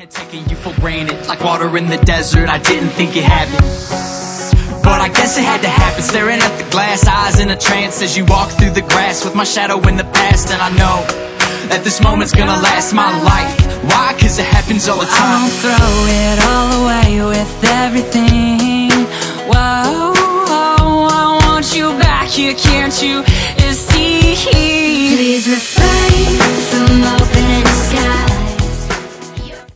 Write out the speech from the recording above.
had taken you for granted, like water in the desert, I didn't think it happened. But I guess it had to happen, staring at the glass, eyes in a trance as you walk through the grass with my shadow in the past. And I know that this moment's gonna last my life. Why? Cause it happens all the time. I won't throw it all away with everything. Whoa, I want you back here, can't you see? Please refresh